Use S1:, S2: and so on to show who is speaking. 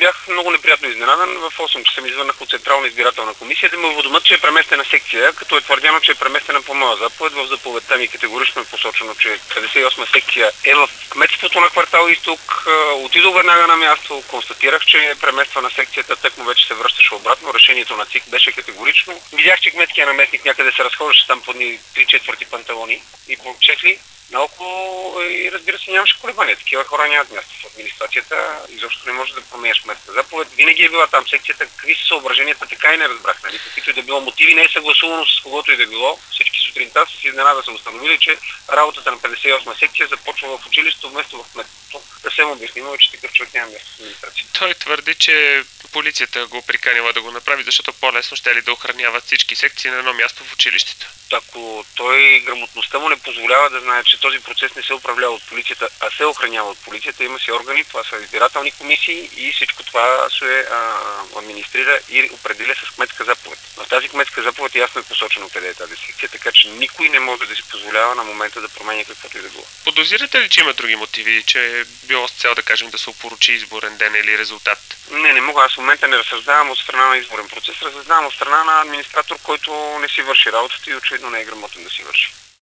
S1: бях много неприятно изненадан. В 8 часа ми извъннах от Централна избирателна комисия да ме уведомят, че е преместена секция, като е твърдяно, че е преместена по моя заповед. В заповедта ми категорично е посочено, че 58 секция е в кметството на квартал Изток. Отидох веднага на място, констатирах, че е премествана секцията, тъкмо вече се връщаше обратно. Решението на ЦИК беше категорично. Видях, че кметския наместник някъде се разхождаше там по 3/4 панталони и по чехли. Наоколо и разбира се нямаше колебания. Такива хора нямат място в администрацията. Изобщо не може да променяш кметска заповед. Винаги е била там секцията. Какви са съображенията, така и не разбрах. Нали? Каквито и да било мотиви, не е съгласувано с когото и да било. Всички сутринта с изненада са установили, че работата на 58 секция започва в училището вместо в кметството. Съвсем обяснимо е, че такъв човек няма място в администрацията.
S2: Той твърди, че полицията го приканила да го направи, защото по-лесно ще ли да охраняват всички секции на едно място в училището.
S1: Ако той грамотността му не позволява да знае, че този процес не се управлява от полицията, а се охранява от полицията, има си органи, това са избирателни комисии и всичко това се администрира и определя с кметска заповед. В тази кметска заповед ясно е посочено къде е тази секция, така че никой не може да си позволява на момента да променя каквото и да било.
S2: Подозирате ли, че има други мотиви, че е било с цел да кажем да се опорочи изборен ден или резултат?
S1: Не мога. Аз в момента не разсъждавам от страна на изборен процес, разсъждавам от страна на администратор, който не си върши работата и очевидно не е грамотен да си върши.